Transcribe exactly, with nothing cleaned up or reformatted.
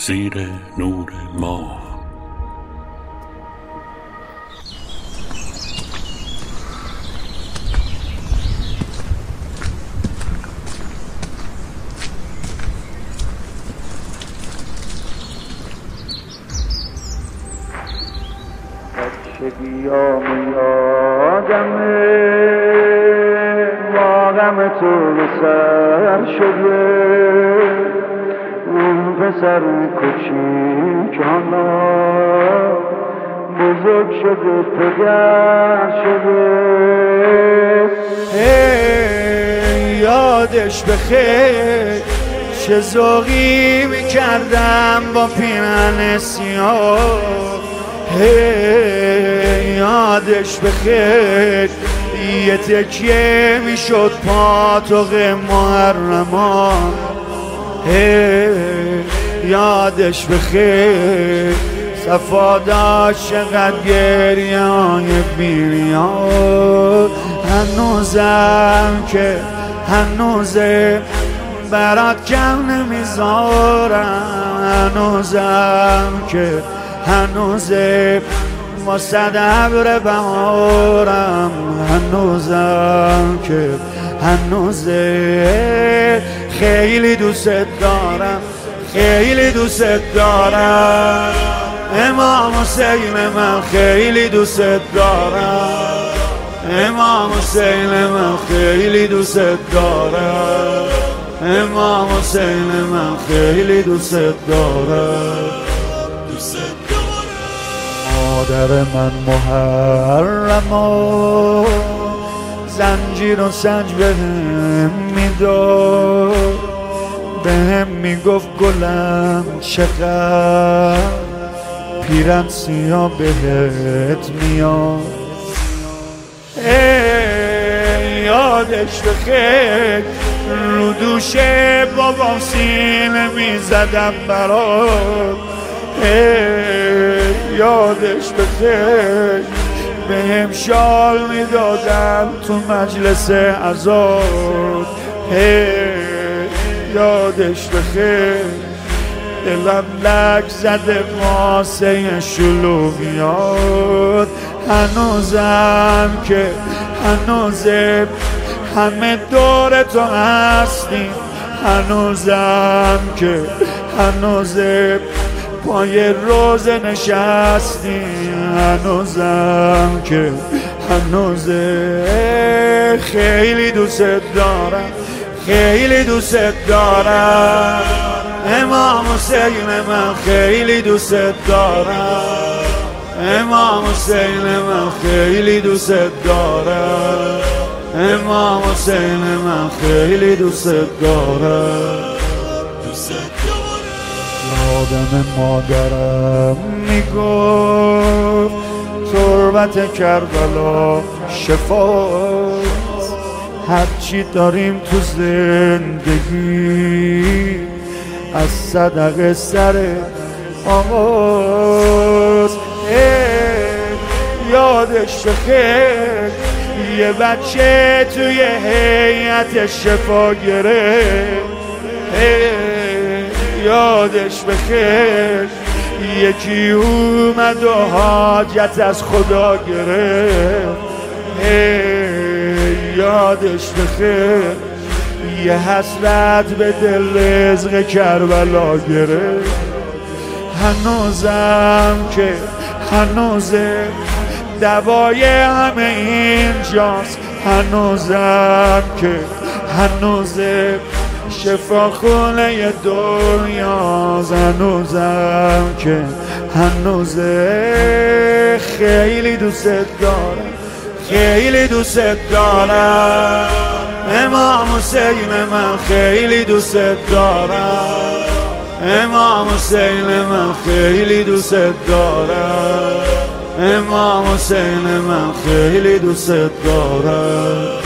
زیر نور ماه. بچگی آم یادمه با غم تو به سر شده، اون پسر کوچیک حالا بزرگ شده پدر شده. hey, یادش بخیر چه ذوقی میکردم با پیرهن سیاه. hey, یادش بخیر یه تکیه میشد پاتوق محرمان. hey, یادش بخیر صفا داشت چقدر گریه های بیریاد. هنوزم که هنوزه برات کم نمیذارم، هنوزم که هنوزه ما صد ابر بهارم، هنوزم که هنوزه خیلی دوست دارم، خیلی دوست دارم امام حسین من، خیلی دوست دارم امام حسین من، خیلی دوست دارم امام حسین من، خیلی دوست دارم. مادر من محرما زنجیر و سنج بهم میداد، بهم میگفت گلم چقدر پیرن سیاه بهت میاد. ای یادش بخیر رو دوش بابام سینه میزدم برات. ای یادش بخیر بهم شال میدادم تو مجلس عزاد. ای یادش بخیر دلم لک زده واسه شلوغیات. هنوزم که هنوزه همه دور تو هستیم، هنوزم که هنوزه پای روزه نشستیم، هنوزم که هنوزه خیلی دوست دارم، خیلی دوست دارم امام حسین من، خیلی دوست دارم امام حسین من، خیلی دوست دارم امام حسین من، خیلی دوست دارم. یادم مادرم میگفت تربت کربلا شفاست، هرچی داریم تو زندگی از صدقه سر آغاز. یادش بخیر یه بچه توی هیئت شفا گرفت. یادش بخیر یکی اومد و حاجت از خدا گرفت. یادش بخیر یه حسرت به دل رزق کربلا گرفت. هنوزم که هنوزه دوای همه اینجاست، هنوزم که هنوزه شفاخونه دنیاست، هنوزم که هنوزه خیلی دوست دارم، خیلی دوست دارم امام حسین من، خیلی دوست دارم امام حسین من، خیلی دوست دارم امام حسین من، خیلی دوست دارم.